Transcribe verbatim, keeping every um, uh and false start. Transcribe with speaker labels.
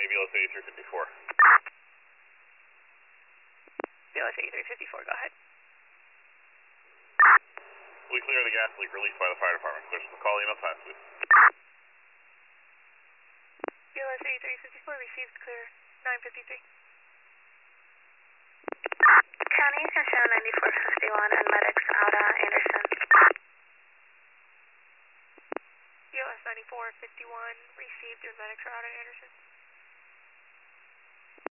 Speaker 1: calling B L S eighty-three fifty-four.
Speaker 2: B L S eighty-three fifty-four, go ahead.
Speaker 1: We clear the gas leak released by the fire department. Clear some call email times, please.
Speaker 2: B L S eighty-three fifty-four received, clear nine fifty-three.
Speaker 3: County, you can show ninety-four fifty-one and medics out at Anderson.
Speaker 2: B L S ninety-four fifty-one received, your medics are out at Anderson.